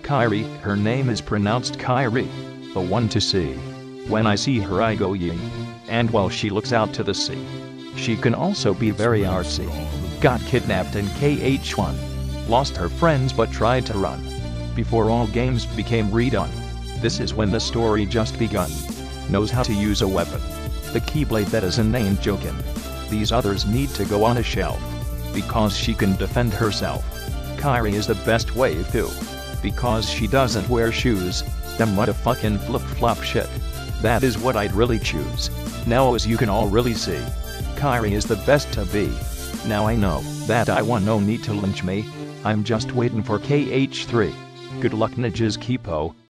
Kairi, her name is pronounced Kyrie. The one to see. When I see her I go ying. And while she looks out to the sea. She can also be very artsy. Got kidnapped in KH1. Lost her friends but tried to run. Before all games became redone. This is when the story just begun. Knows how to use a weapon. The Keyblade that isn't ain't jokin'. These others need to go on a shelf. Because she can defend herself. Kairi is the best wave too. Because she doesn't wear shoes. Them motherfucking flip-flop shit. That is what I'd really choose. Now as you can all really see. Kairi is the best to be. Now I know that I want no need to lynch me. I'm just waiting for KH3. Good luck ninjas Kipo.